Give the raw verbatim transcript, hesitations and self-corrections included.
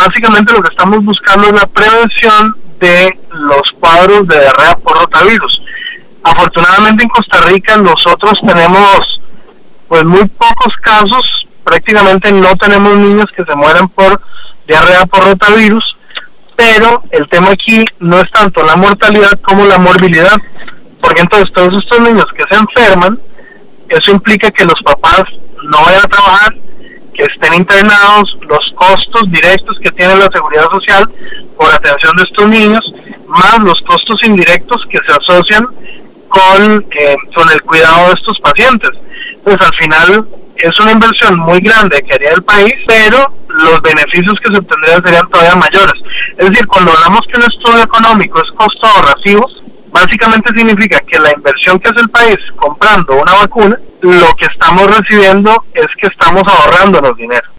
básicamente lo que estamos buscando es la prevención de los cuadros de diarrea por rotavirus. Afortunadamente en Costa Rica nosotros tenemos pues muy pocos casos, prácticamente no tenemos niños que se mueran por diarrea por rotavirus, pero el tema aquí no es tanto la mortalidad como la morbilidad, porque entonces todos estos niños que se enferman, eso implica que los papás no vayan a trabajar, que estén internados, los costos directos que tiene la seguridad social por atención de estos niños, más los costos indirectos que se asocian con, eh, con el cuidado de estos pacientes. Entonces al final es una inversión muy grande que haría el país, pero los beneficios que se obtendrían serían todavía mayores. Es decir, cuando hablamos que un estudio económico es costo ahorrativo, básicamente significa que la inversión que hace el país comprando una vacuna, lo que estamos recibiendo es que estamos ahorrándonos dinero.